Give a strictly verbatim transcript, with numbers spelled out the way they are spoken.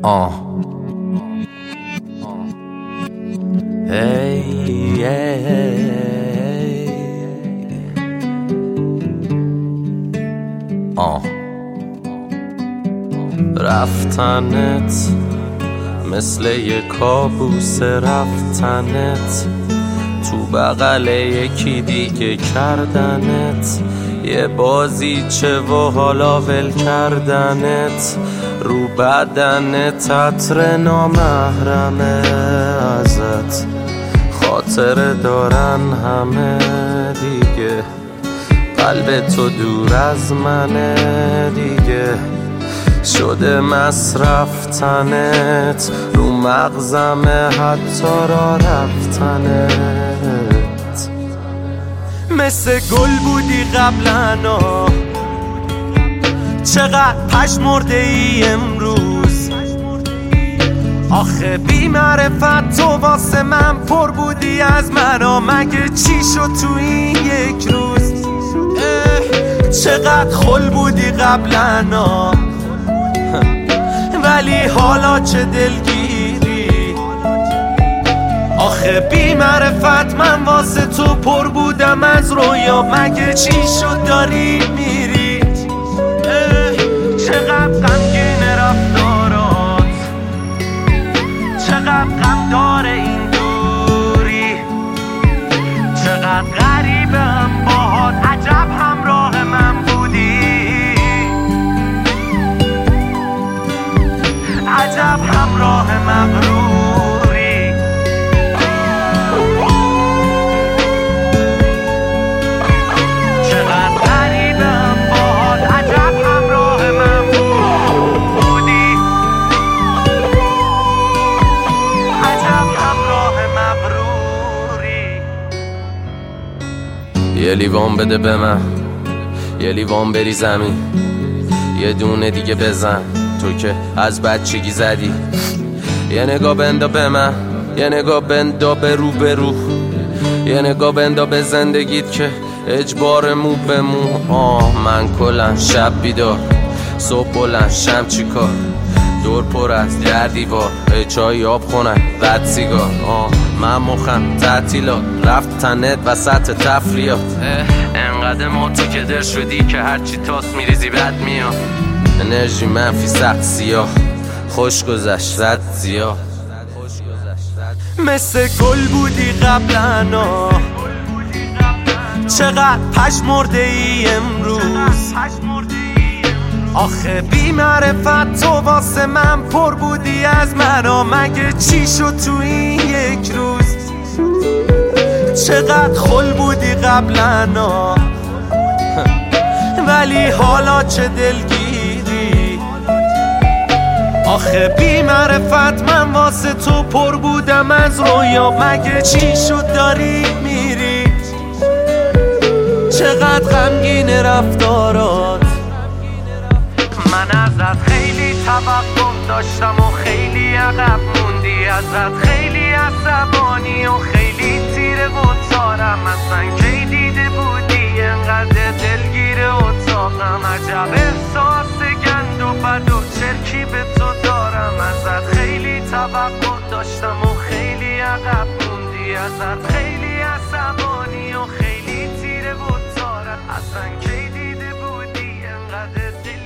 آه هی آه رفتنت مثل یه کابوس، رفتنت تو بغل یکی دیگه کردنت، یه بازیچه و حالا ول کردنت، رو بدنت عطر نامحرمه ازت، خاطره دارن همه دیگه، قلب تو دور از منه دیگه، شده مصرفتنت، رو مغزمه حتی را رفتنت. مثل گل بودی قبلنا، چقدر پشمرده ای امروز، آخه بی معرفت تو واسه من پر بودی از مرا، مگه چی شد تو این یک روز؟ چقدر خل بودی قبلنا، ولی حالا چه دلگیری، آخه بی معرفت من واسه تو پر بودم از رویا، مگه چی شد داری میری؟ چقدر غمگین رفتارات، چقدر غم داره این دوری، چقدر غریبم باهات، عجب همراه من بودی، عجب همراه مغروری. چقدر غریبم باهات، عجب همراه من بودی، عجب همراه مغروری. یه لیوان بده به من، یه لیوان بری زمین، یه دونه دیگه بزن تو که از بچگی زدی، یه نگاه بندا به من، یه نگاه بندا به رو به رو، یه نگاه بندا به زندگیت که اجبار مو به مو. آه من کلن شب بیدار، صبح بلند شم چی کار، دور پر از در دیوار، چای آب خونک رد سیگار. آه من مخم تعطیلات، رفتنت وسط تفریات، انقدر ما تو که در شدی که هرچی تاس میریزی بد میاد، انرژی منفی سخت سیاه، خوش گذشت رد زیاد. مثل گل بودی قبلنا، چقدر پشمرده ای امروز، آخه بی معرفت تو واسه من پر بودی از مرا، مگه چی شد تو این یک روز؟ چقدر خل بودی قبلنا، ولی حالا چه دلگیری، آخه بی معرفت من واسه تو پر بودم از رویا، مگه چی شد داری میری؟ چقدر غمگین رفتارات، من ازت خیلی توقع داشتم و خیلی عقب موندی، ازت خیلی عصبانی و خیلی تیره و تارم، اصلا کی دیده بودی انقدر دلگیر اتاقم، عجب احساس گند و بد و چرکی به تو دارم، ازت خیلی توقع داشتم و خیلی عقب موندی، ازت خیلی عصبانی و خیلی تیره و تارم، اصلا کی دیده بودی انقدر دل